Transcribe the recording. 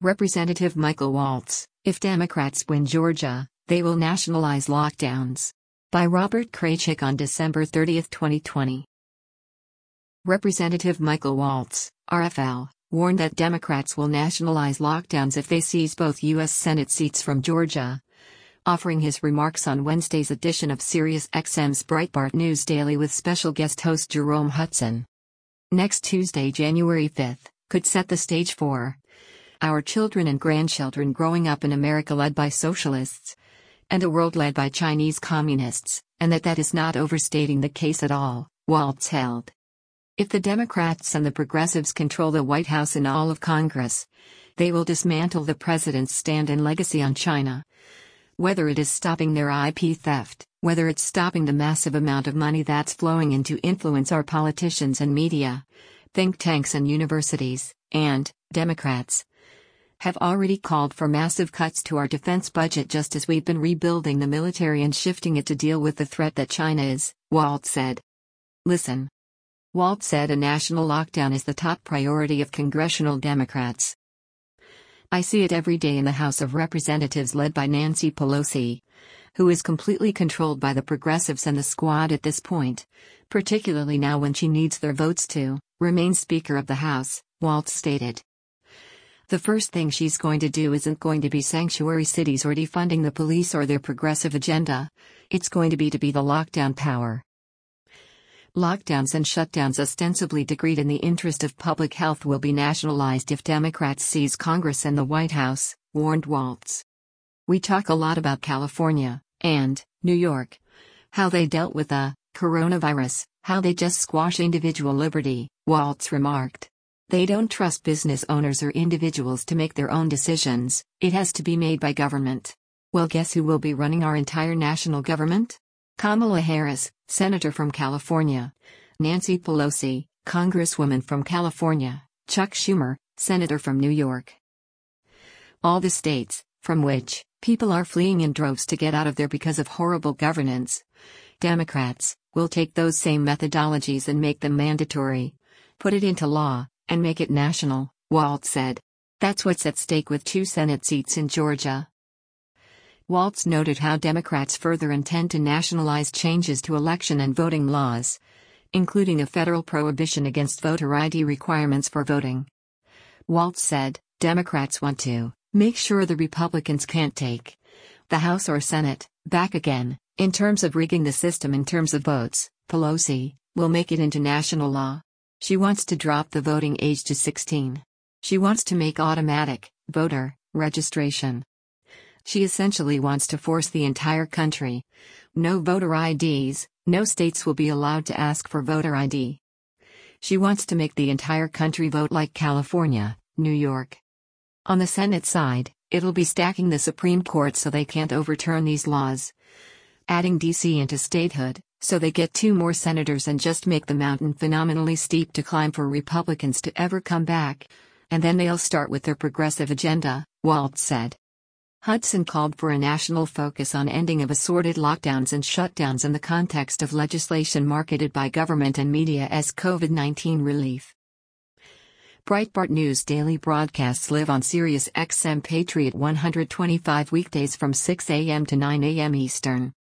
Representative Michael Waltz, if Democrats win Georgia, they will nationalize lockdowns. By Robert Kraychik on December 30, 2020. Representative Michael Waltz, RFL, warned that Democrats will nationalize lockdowns if they seize both U.S. Senate seats from Georgia. Offering his remarks on Wednesday's edition of SiriusXM's Breitbart News Daily with special guest host Jerome Hudson. Next Tuesday, January 5th, could set the stage for our children and grandchildren growing up in America led by socialists, and a world led by Chinese communists, and that is not overstating the case at all, Waltz held. If the Democrats and the progressives control the White House and all of Congress, they will dismantle the president's stand and legacy on China. Whether it is stopping their IP theft, whether it's stopping the massive amount of money that's flowing in to influence our politicians and media, think tanks and universities, and Democrats have already called for massive cuts to our defense budget just as we've been rebuilding the military and shifting it to deal with the threat that China is, Waltz said. Listen. Waltz said a national lockdown is the top priority of congressional Democrats. I see it every day in the House of Representatives led by Nancy Pelosi, who is completely controlled by the progressives and the squad at this point, particularly now when she needs their votes to remain Speaker of the House, Waltz stated. The first thing she's going to do isn't going to be sanctuary cities or defunding the police or their progressive agenda. It's going to be the lockdown power. Lockdowns and shutdowns ostensibly decreed in the interest of public health will be nationalized if Democrats seize Congress and the White House, warned Waltz. We talk a lot about California and New York, how they dealt with the coronavirus, how they just squash individual liberty, Waltz remarked. They don't trust business owners or individuals to make their own decisions, it has to be made by government. Well, guess who will be running our entire national government? Kamala Harris, Senator from California. Nancy Pelosi, Congresswoman from California. Chuck Schumer, Senator from New York. All the states, from which people are fleeing in droves to get out of there because of horrible governance. Democrats will take those same methodologies and make them mandatory, put it into law, and make it national, Waltz said. That's what's at stake with 2 Senate seats in Georgia. Waltz noted how Democrats further intend to nationalize changes to election and voting laws, including a federal prohibition against voter ID requirements for voting. Waltz said, Democrats want to make sure the Republicans can't take the House or Senate back again, in terms of rigging the system in terms of votes. Pelosi will make it into national law. She wants to drop the voting age to 16. She wants to make automatic voter registration. She essentially wants to force the entire country. No voter IDs, no states will be allowed to ask for voter ID. She wants to make the entire country vote like California, New York. On the Senate side, it'll be stacking the Supreme Court so they can't overturn these laws. Adding D.C. into statehood, so they get 2 more senators and just make the mountain phenomenally steep to climb for Republicans to ever come back. And then they'll start with their progressive agenda, Waltz said. Hudson called for a national focus on ending of assorted lockdowns and shutdowns in the context of legislation marketed by government and media as COVID-19 relief. Breitbart News daily broadcasts live on SiriusXM Patriot 125 weekdays from 6 a.m. to 9 a.m. Eastern.